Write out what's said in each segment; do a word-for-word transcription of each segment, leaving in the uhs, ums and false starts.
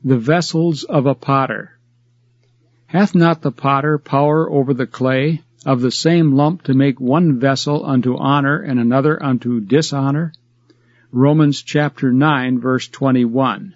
The vessels of a potter. Hath not the potter power over the clay, of the same lump to make one vessel unto honor and another unto dishonor? Romans chapter nine, verse twenty-one.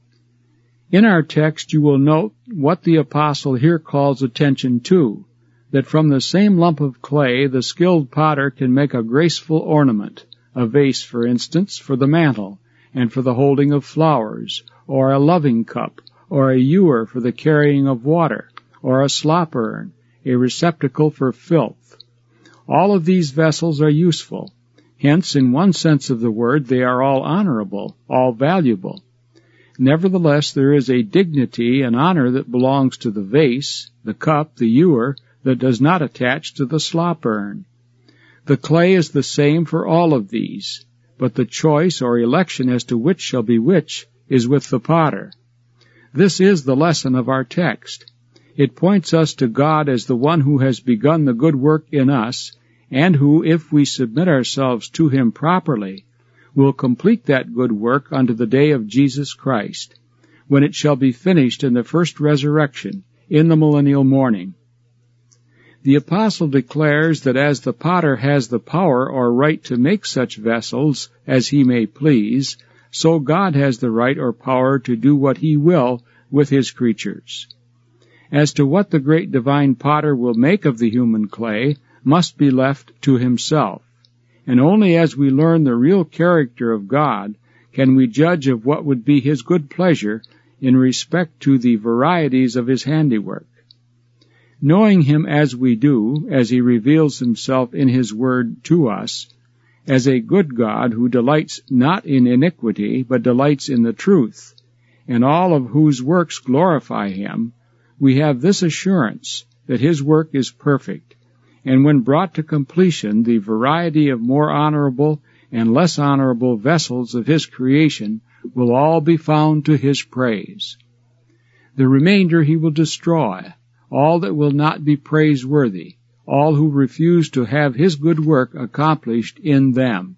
In our text you will note what the apostle here calls attention to, that from the same lump of clay the skilled potter can make a graceful ornament, a vase, for instance, for the mantle, and for the holding of flowers, or a loving cup, or a ewer for the carrying of water, or a slop urn, a receptacle for filth. All of these vessels are useful. Hence, in one sense of the word, they are all honorable, all valuable. Nevertheless, there is a dignity and honor that belongs to the vase, the cup, the ewer, that does not attach to the slop urn. The clay is the same for all of these, but the choice or election as to which shall be which is with the potter. This is the lesson of our text. It points us to God as the one who has begun the good work in us, and who, if we submit ourselves to Him properly, will complete that good work unto the day of Jesus Christ, when it shall be finished in the first resurrection, in the millennial morning. The apostle declares that as the potter has the power or right to make such vessels as he may please, so God has the right or power to do what He will with His creatures. As to what the great divine potter will make of the human clay must be left to Himself, and only as we learn the real character of God can we judge of what would be His good pleasure in respect to the varieties of His handiwork. Knowing Him as we do, as He reveals Himself in His Word to us, as a good God who delights not in iniquity, but delights in the truth, and all of whose works glorify Him, we have this assurance that His work is perfect, and when brought to completion, the variety of more honorable and less honorable vessels of His creation will all be found to His praise. The remainder He will destroy, all that will not be praiseworthy, all who refuse to have His good work accomplished in them.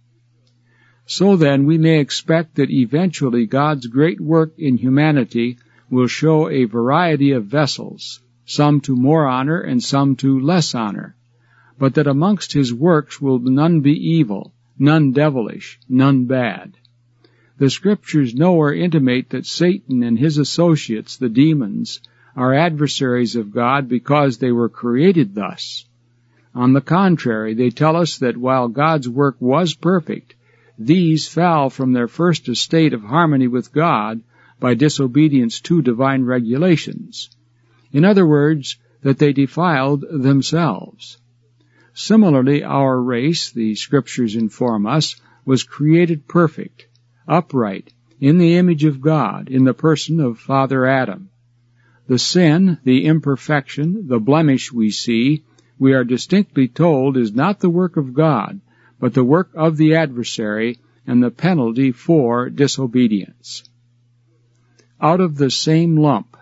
So then, we may expect that eventually God's great work in humanity will show a variety of vessels, some to more honor and some to less honor, but that amongst His works will none be evil, none devilish, none bad. The Scriptures nowhere intimate that Satan and his associates, the demons, are adversaries of God because they were created thus. On the contrary, they tell us that while God's work was perfect, these fell from their first estate of harmony with God by disobedience to divine regulations. In other words, that they defiled themselves. Similarly, our race, the Scriptures inform us, was created perfect, upright, in the image of God, in the person of Father Adam. The sin, the imperfection, the blemish we see, we are distinctly told is not the work of God, but the work of the adversary and the penalty for disobedience. Out of the same lump.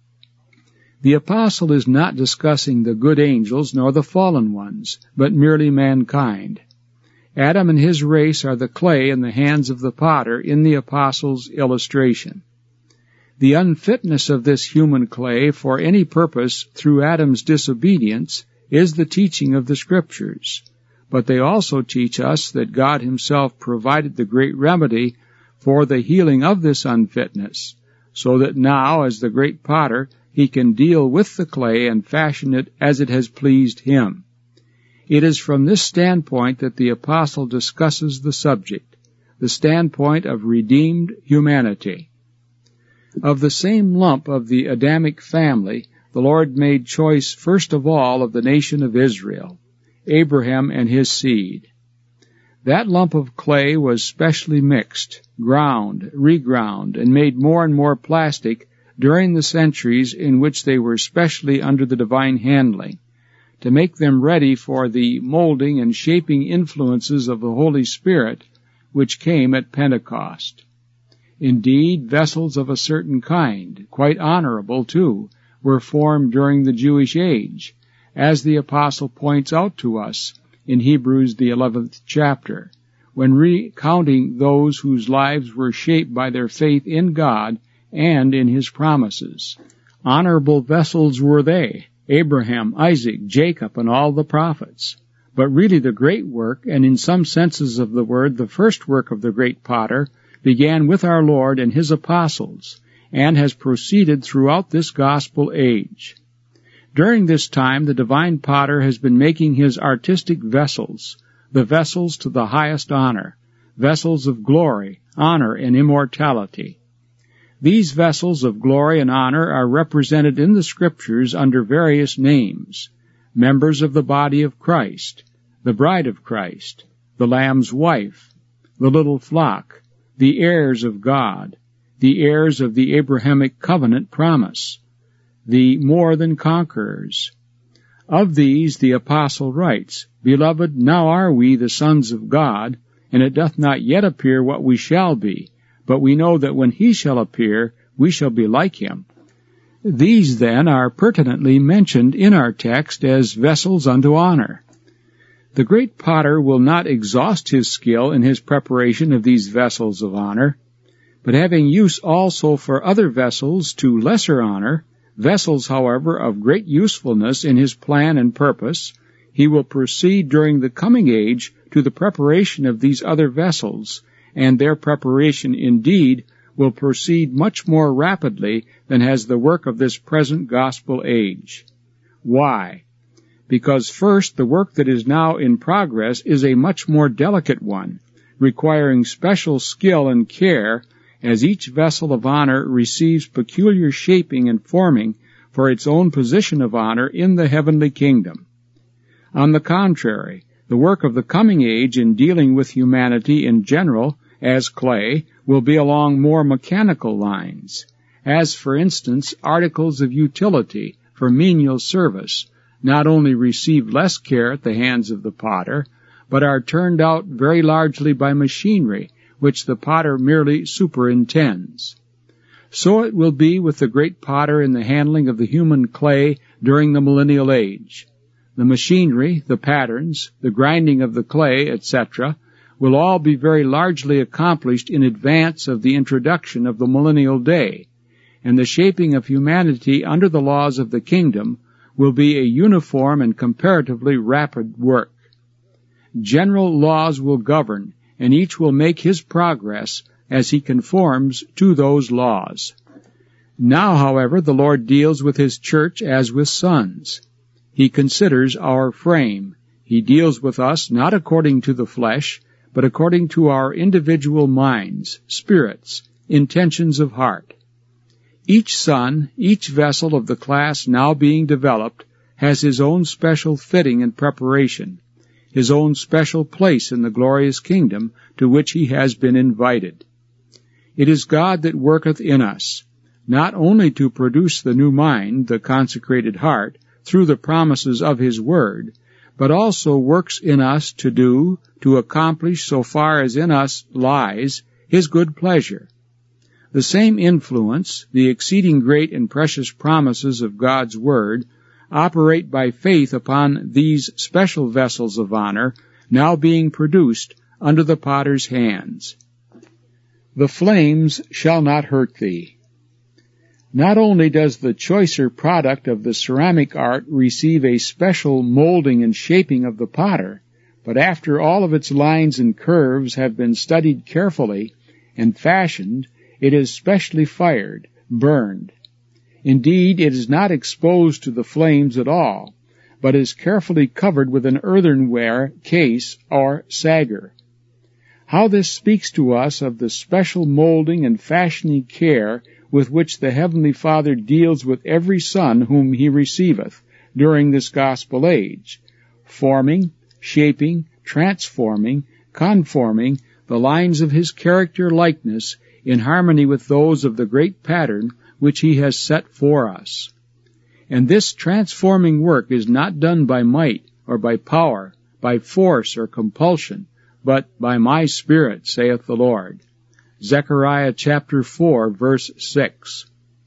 The apostle is not discussing the good angels nor the fallen ones, but merely mankind. Adam and his race are the clay in the hands of the potter in the apostle's illustration. The unfitness of this human clay for any purpose through Adam's disobedience is the teaching of the Scriptures, but they also teach us that God Himself provided the great remedy for the healing of this unfitness, so that now, as the great potter, He can deal with the clay and fashion it as it has pleased Him. It is from this standpoint that the apostle discusses the subject, the standpoint of redeemed humanity. Of the same lump of the Adamic family, the Lord made choice first of all of the nation of Israel, Abraham and his seed. That lump of clay was specially mixed, ground, reground, and made more and more plastic during the centuries in which they were specially under the divine handling, to make them ready for the molding and shaping influences of the Holy Spirit which came at Pentecost. Indeed, vessels of a certain kind, quite honorable too, were formed during the Jewish age, as the apostle points out to us in Hebrews the eleventh chapter, when recounting those whose lives were shaped by their faith in God and in his promises. Honorable vessels were they, Abraham, Isaac, Jacob, and all the prophets. But really the great work, and in some senses of the word, the first work of the great potter, began with our Lord and his apostles, and has proceeded throughout this gospel age. During this time, the divine potter has been making his artistic vessels, the vessels to the highest honor, vessels of glory, honor, and immortality. These vessels of glory and honor are represented in the Scriptures under various names: members of the body of Christ, the bride of Christ, the Lamb's wife, the little flock, the heirs of God, the heirs of the Abrahamic covenant promise, the more than conquerors. Of these the apostle writes, Beloved, now are we the sons of God, and it doth not yet appear what we shall be, but we know that when he shall appear, we shall be like him. These, then, are pertinently mentioned in our text as vessels unto honor. The great potter will not exhaust his skill in his preparation of these vessels of honor, but having use also for other vessels to lesser honor, vessels, however, of great usefulness in his plan and purpose, he will proceed during the coming age to the preparation of these other vessels, and their preparation indeed will proceed much more rapidly than has the work of this present gospel age. Why? Because first, the work that is now in progress is a much more delicate one, requiring special skill and care, as each vessel of honor receives peculiar shaping and forming for its own position of honor in the heavenly kingdom. On the contrary, the work of the coming age in dealing with humanity in general, as clay, will be along more mechanical lines, as, for instance, articles of utility for menial service not only receive less care at the hands of the potter, but are turned out very largely by machinery, which the potter merely superintends. So it will be with the great potter in the handling of the human clay during the millennial age. The machinery, the patterns, the grinding of the clay, et cetera, will all be very largely accomplished in advance of the introduction of the millennial day, and the shaping of humanity under the laws of the kingdom will be a uniform and comparatively rapid work. General laws will govern, and each will make his progress as he conforms to those laws. Now, however, the Lord deals with his church as with sons. He considers our frame. He deals with us not according to the flesh, but according to our individual minds, spirits, intentions of heart. Each son, each vessel of the class now being developed, has his own special fitting and preparation, his own special place in the glorious kingdom to which he has been invited. It is God that worketh in us, not only to produce the new mind, the consecrated heart, through the promises of his word, but also works in us to do, to accomplish so far as in us lies, his good pleasure. The same influence, the exceeding great and precious promises of God's word, operate by faith upon these special vessels of honor, now being produced under the potter's hands. The flames shall not hurt thee. Not only does the choicer product of the ceramic art receive a special molding and shaping of the potter, but after all of its lines and curves have been studied carefully and fashioned, it is specially fired, burned. Indeed, it is not exposed to the flames at all, but is carefully covered with an earthenware case or sagger. How this speaks to us of the special molding and fashioning care with which the Heavenly Father deals with every son whom he receiveth during this gospel age, forming, shaping, transforming, conforming the lines of his character likeness in harmony with those of the great pattern which he has set for us. And this transforming work is not done by might or by power, by force or compulsion, but by my Spirit, saith the Lord. Zechariah chapter four, verse six.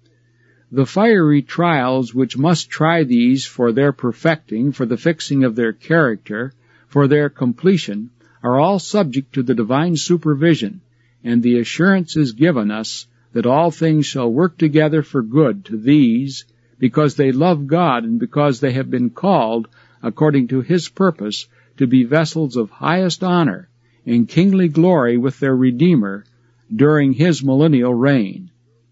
The fiery trials which must try these for their perfecting, for the fixing of their character, for their completion, are all subject to the divine supervision, and the assurance is given us that all things shall work together for good to these, because they love God and because they have been called, according to his purpose, to be vessels of highest honor and kingly glory with their Redeemer during his millennial reign.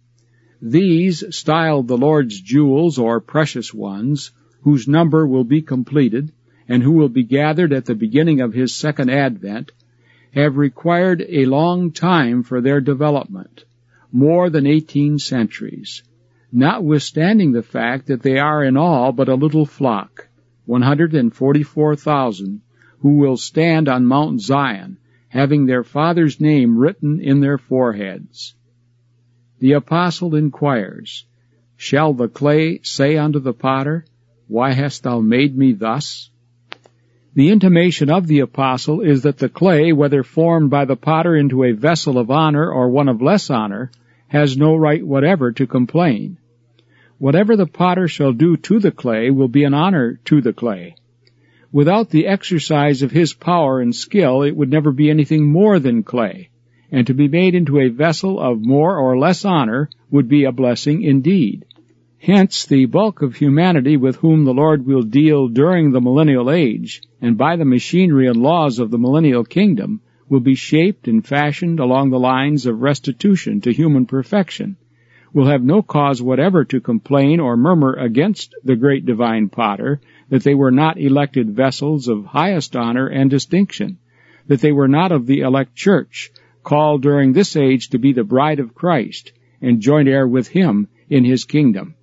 These, styled the Lord's jewels or precious ones, whose number will be completed, and who will be gathered at the beginning of his second advent, have required a long time for their development, more than eighteen centuries, notwithstanding the fact that they are in all but a little flock, one hundred forty-four thousand, who will stand on Mount Zion, having their Father's name written in their foreheads. The apostle inquires, Shall the clay say unto the potter, Why hast thou made me thus? The intimation of the apostle is that the clay, whether formed by the potter into a vessel of honor or one of less honor, has no right whatever to complain. Whatever the potter shall do to the clay will be an honor to the clay. Without the exercise of his power and skill, it would never be anything more than clay, and to be made into a vessel of more or less honor would be a blessing indeed. Hence, the bulk of humanity with whom the Lord will deal during the millennial age, and by the machinery and laws of the millennial kingdom, will be shaped and fashioned along the lines of restitution to human perfection, will have no cause whatever to complain or murmur against the great divine potter, that they were not elected vessels of highest honor and distinction, that they were not of the elect church, called during this age to be the bride of Christ, and joint heir with him in his kingdom.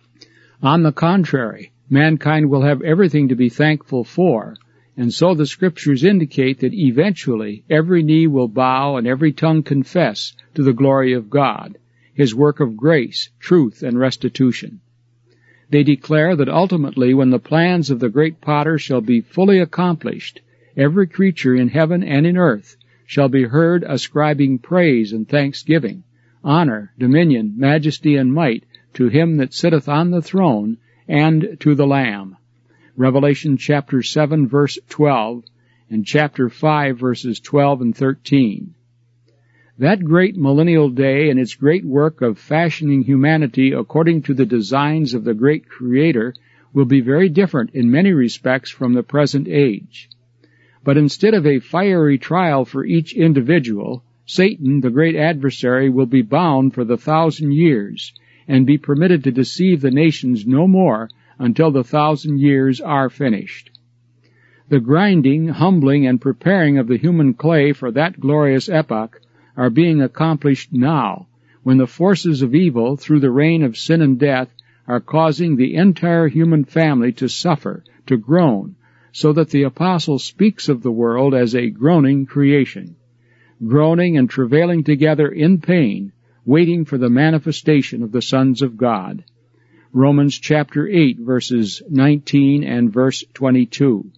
On the contrary, mankind will have everything to be thankful for, and so the Scriptures indicate that eventually every knee will bow and every tongue confess to the glory of God, his work of grace, truth, and restitution. They declare that ultimately, when the plans of the great potter shall be fully accomplished, every creature in heaven and in earth shall be heard ascribing praise and thanksgiving, honor, dominion, majesty, and might to him that sitteth on the throne and to the Lamb. Revelation chapter seven, verse twelve, and chapter five, verses twelve and thirteen. That great millennial day and its great work of fashioning humanity according to the designs of the great Creator will be very different in many respects from the present age. But instead of a fiery trial for each individual, Satan, the great adversary, will be bound for the thousand years, and be permitted to deceive the nations no more until the thousand years are finished. The grinding, humbling, and preparing of the human clay for that glorious epoch are being accomplished now, when the forces of evil, through the reign of sin and death, are causing the entire human family to suffer, to groan, so that the apostle speaks of the world as a groaning creation, groaning and travailing together in pain, waiting for the manifestation of the sons of God. Romans chapter eight, verses nineteen and verse twenty-two.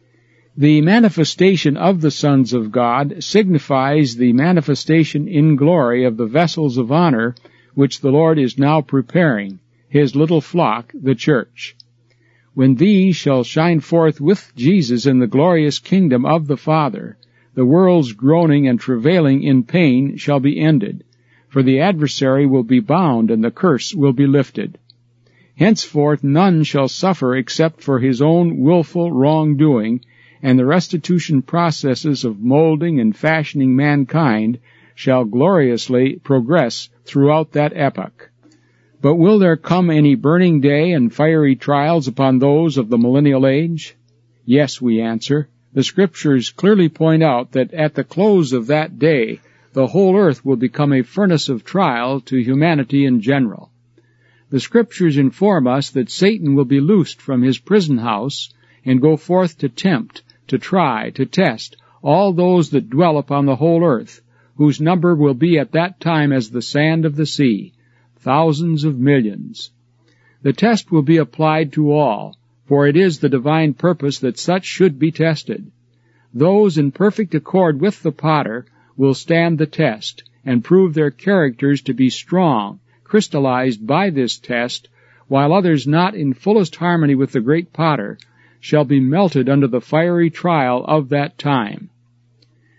The manifestation of the sons of God signifies the manifestation in glory of the vessels of honor which the Lord is now preparing, his little flock, the church. When these shall shine forth with Jesus in the glorious kingdom of the Father, the world's groaning and travailing in pain shall be ended, for the adversary will be bound and the curse will be lifted. Henceforth none shall suffer except for his own willful wrongdoing, and the restitution processes of molding and fashioning mankind shall gloriously progress throughout that epoch. But will there come any burning day and fiery trials upon those of the millennial age? Yes, we answer. The Scriptures clearly point out that at the close of that day, the whole earth will become a furnace of trial to humanity in general. The Scriptures inform us that Satan will be loosed from his prison house and go forth to tempt, to try, to test all those that dwell upon the whole earth, whose number will be at that time as the sand of the sea, thousands of millions. The test will be applied to all, for it is the divine purpose that such should be tested. Those in perfect accord with the potter will stand the test, and prove their characters to be strong, crystallized by this test, while others not in fullest harmony with the great potter shall be melted under the fiery trial of that time.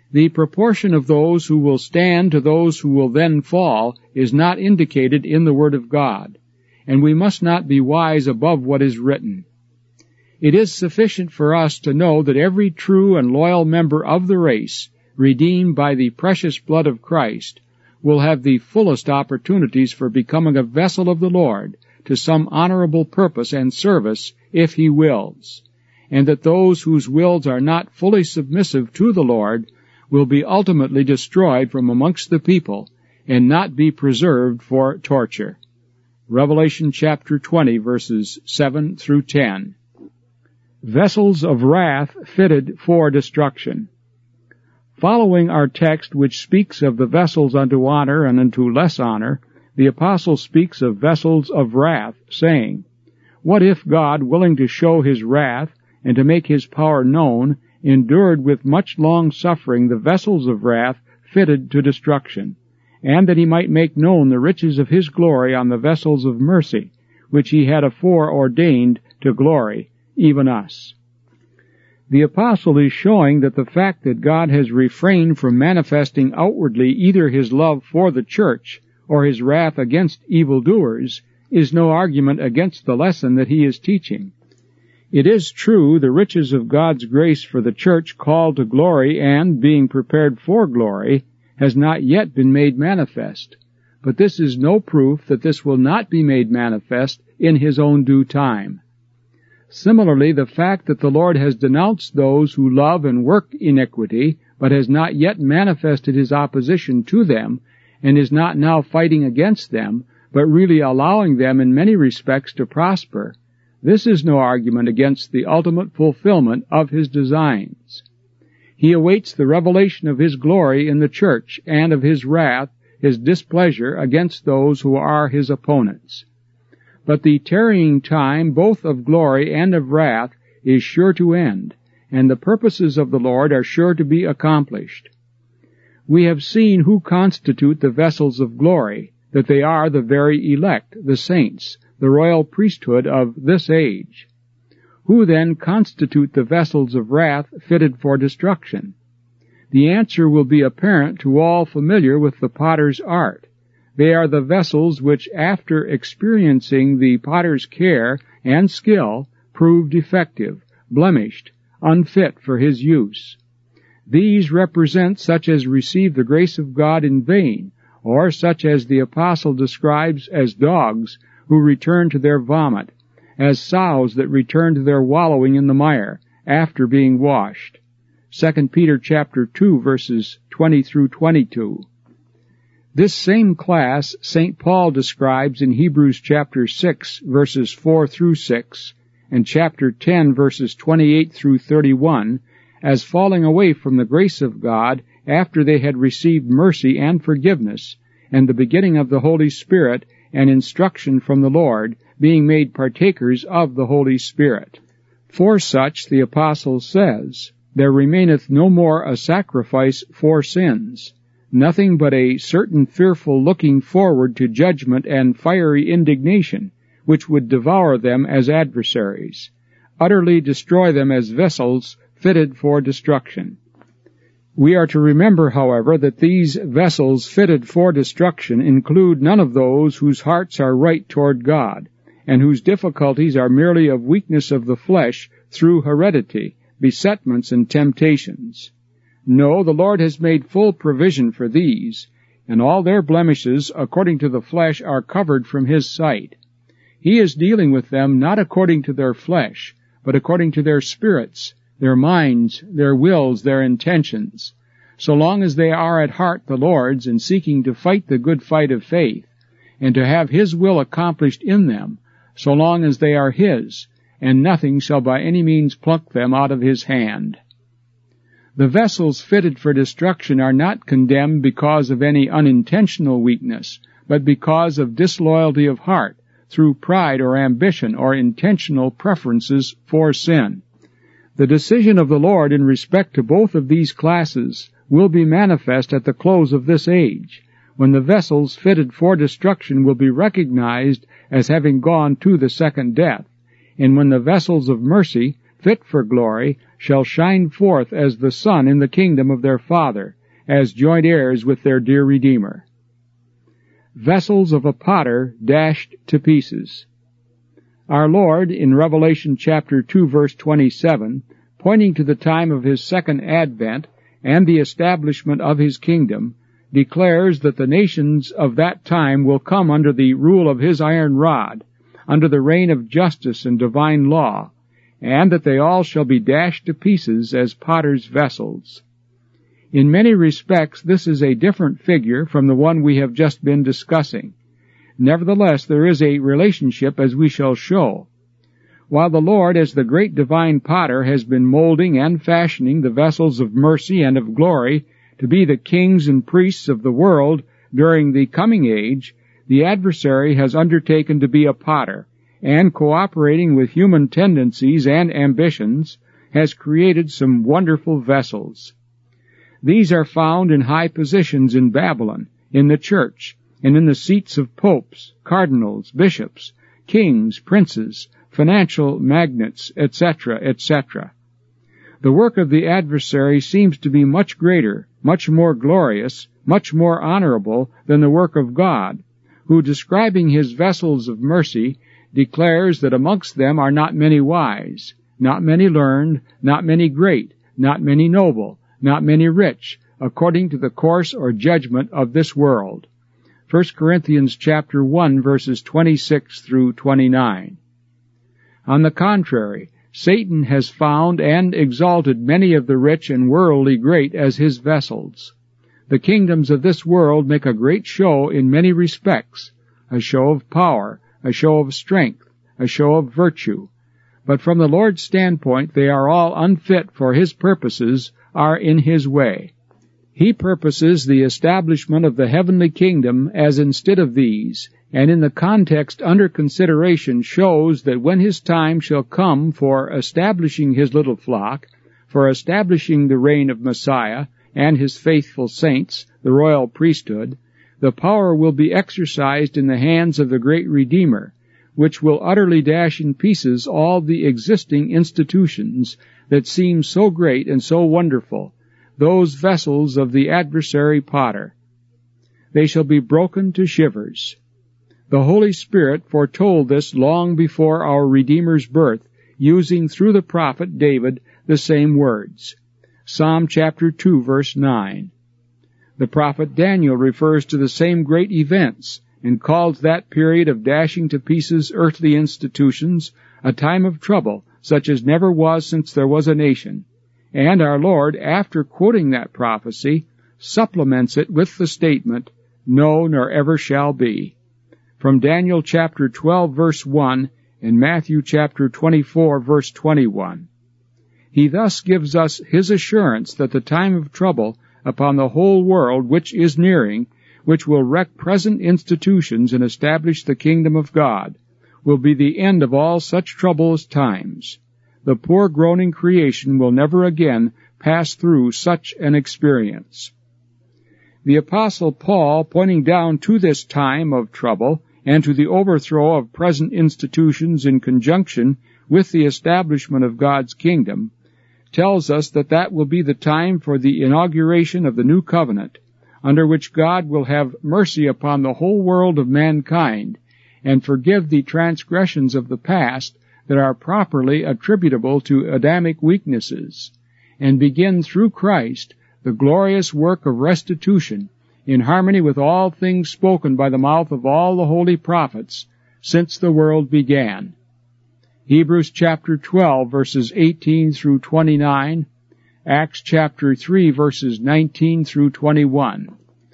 The proportion of those who will stand to those who will then fall is not indicated in the Word of God, and we must not be wise above what is written. It is sufficient for us to know that every true and loyal member of the race, redeemed by the precious blood of Christ, will have the fullest opportunities for becoming a vessel of the Lord to some honorable purpose and service if He wills, and that those whose wills are not fully submissive to the Lord will be ultimately destroyed from amongst the people and not be preserved for torture. Revelation chapter twenty, verses seven through ten. Vessels of wrath fitted for destruction. Following our text, which speaks of the vessels unto honor and unto less honor, the apostle speaks of vessels of wrath, saying, What if God, willing to show His wrath and to make His power known, endured with much long suffering the vessels of wrath fitted to destruction, and that He might make known the riches of His glory on the vessels of mercy, which He had afore ordained to glory, even us. The apostle is showing that the fact that God has refrained from manifesting outwardly either His love for the church or His wrath against evildoers is no argument against the lesson that He is teaching. It is true the riches of God's grace for the church called to glory and being prepared for glory has not yet been made manifest, but this is no proof that this will not be made manifest in His own due time. Similarly, the fact that the Lord has denounced those who love and work iniquity, but has not yet manifested His opposition to them, and is not now fighting against them, but really allowing them in many respects to prosper, this is no argument against the ultimate fulfillment of His designs. He awaits the revelation of His glory in the church, and of His wrath, His displeasure against those who are His opponents. But the tarrying time both of glory and of wrath is sure to end, and the purposes of the Lord are sure to be accomplished. We have seen who constitute the vessels of glory, that they are the very elect, the saints, the royal priesthood of this age. Who then constitute the vessels of wrath fitted for destruction? The answer will be apparent to all familiar with the potter's art. They are the vessels which, after experiencing the potter's care and skill, prove defective, blemished, unfit for his use. These represent such as receive the grace of God in vain, or such as the apostle describes as dogs who return to their vomit, as sows that return to their wallowing in the mire after being washed. Second Peter chapter two, verses twenty through twenty-two. This same class Saint Paul describes in Hebrews chapter six, verses four through six, and chapter ten, verses twenty-eight through thirty-one, as falling away from the grace of God after they had received mercy and forgiveness, and the beginning of the Holy Spirit and instruction from the Lord, being made partakers of the Holy Spirit. For such, the apostle says, there remaineth no more a sacrifice for sins, nothing but a certain fearful looking forward to judgment and fiery indignation, which would devour them as adversaries, utterly destroy them as vessels fitted for destruction. We are to remember, however, that these vessels fitted for destruction include none of those whose hearts are right toward God, and whose difficulties are merely of weakness of the flesh through heredity, besetments, and temptations. No, the Lord has made full provision for these, and all their blemishes, according to the flesh, are covered from His sight. He is dealing with them not according to their flesh, but according to their spirits, their minds, their wills, their intentions. So long as they are at heart the Lord's and seeking to fight the good fight of faith, and to have His will accomplished in them, so long as they are His, and nothing shall by any means pluck them out of His hand. The vessels fitted for destruction are not condemned because of any unintentional weakness, but because of disloyalty of heart, through pride or ambition or intentional preferences for sin. The decision of the Lord in respect to both of these classes will be manifest at the close of this age, when the vessels fitted for destruction will be recognized as having gone to the second death, and when the vessels of mercy, fit for glory, shall shine forth as the sun in the kingdom of their Father, as joint heirs with their dear Redeemer. Vessels of a potter dashed to pieces. Our Lord, in Revelation chapter two, verse twenty-seven, pointing to the time of his second advent and the establishment of his kingdom, declares that the nations of that time will come under the rule of his iron rod, under the reign of justice and divine law, and that they all shall be dashed to pieces as potter's vessels. In many respects, this is a different figure from the one we have just been discussing. Nevertheless, there is a relationship, as we shall show. While the Lord, as the great divine potter, has been molding and fashioning the vessels of mercy and of glory to be the kings and priests of the world during the coming age, the adversary has undertaken to be a potter, and cooperating with human tendencies and ambitions, has created some wonderful vessels. These are found in high positions in Babylon, in the church, and in the seats of popes, cardinals, bishops, kings, princes, financial magnates, et cetera, et cetera. The work of the adversary seems to be much greater, much more glorious, much more honorable than the work of God, who, describing his vessels of mercy, declares that amongst them are not many wise, not many learned, not many great, not many noble, not many rich, according to the course or judgment of this world. First Corinthians chapter one, verses twenty-six through twenty-nine. On the contrary, Satan has found and exalted many of the rich and worldly great as his vessels. The kingdoms of this world make a great show in many respects, a show of power, a show of strength, a show of virtue. But from the Lord's standpoint, they are all unfit for his purposes, are in his way. He purposes the establishment of the heavenly kingdom as instead of these, and in the context under consideration shows that when his time shall come for establishing his little flock, for establishing the reign of Messiah and his faithful saints, the royal priesthood, the power will be exercised in the hands of the great Redeemer, which will utterly dash in pieces all the existing institutions that seem so great and so wonderful, those vessels of the adversary potter. They shall be broken to shivers. The Holy Spirit foretold this long before our Redeemer's birth, using through the prophet David the same words. Psalm chapter two, verse nine. The prophet Daniel refers to the same great events, and calls that period of dashing to pieces earthly institutions a time of trouble, such as never was since there was a nation. And our Lord, after quoting that prophecy, supplements it with the statement, no, nor ever shall be, from Daniel chapter twelve, verse one, and Matthew chapter twenty-four, verse twenty-one. He thus gives us his assurance that the time of trouble upon the whole world which is nearing, which will wreck present institutions and establish the kingdom of God, will be the end of all such troublous times. The poor groaning creation will never again pass through such an experience. The Apostle Paul, pointing down to this time of trouble and to the overthrow of present institutions in conjunction with the establishment of God's kingdom, tells us that that will be the time for the inauguration of the new covenant, under which God will have mercy upon the whole world of mankind and forgive the transgressions of the past that are properly attributable to Adamic weaknesses, and begin through Christ the glorious work of restitution in harmony with all things spoken by the mouth of all the holy prophets since the world began. Hebrews chapter twelve, verses eighteen through twenty-nine, Acts chapter three, verses nineteen through twenty-one.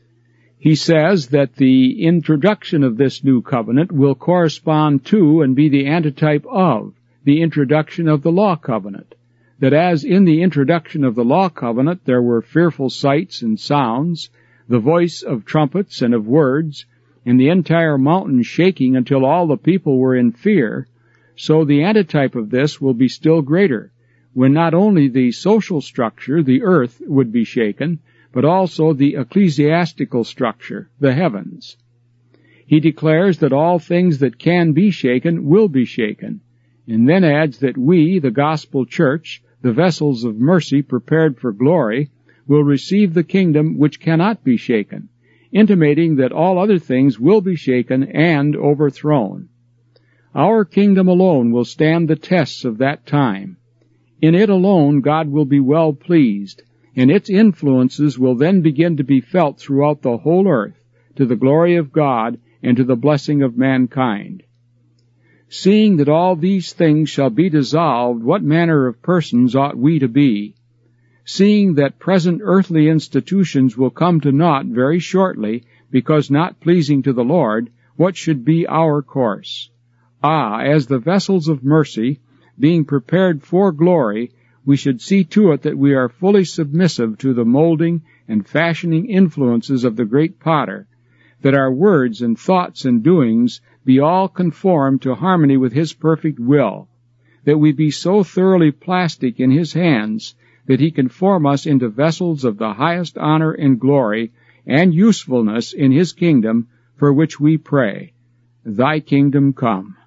He says that the introduction of this new covenant will correspond to and be the antitype of the introduction of the law covenant, that as in the introduction of the law covenant there were fearful sights and sounds, the voice of trumpets and of words, and the entire mountain shaking until all the people were in fear, so the antitype of this will be still greater, when not only the social structure, the earth, would be shaken, but also the ecclesiastical structure, the heavens. He declares that all things that can be shaken will be shaken, and then adds that we, the gospel church, the vessels of mercy prepared for glory, will receive the kingdom which cannot be shaken, intimating that all other things will be shaken and overthrown. Our kingdom alone will stand the tests of that time. In it alone God will be well pleased, and its influences will then begin to be felt throughout the whole earth, to the glory of God and to the blessing of mankind. Seeing that all these things shall be dissolved, what manner of persons ought we to be? Seeing that present earthly institutions will come to naught very shortly, because not pleasing to the Lord, what should be our course? Ah, as the vessels of mercy, being prepared for glory, we should see to it that we are fully submissive to the molding and fashioning influences of the great potter, that our words and thoughts and doings be all conformed to harmony with his perfect will, that we be so thoroughly plastic in his hands that he can form us into vessels of the highest honor and glory and usefulness in his kingdom, for which we pray, Thy kingdom come.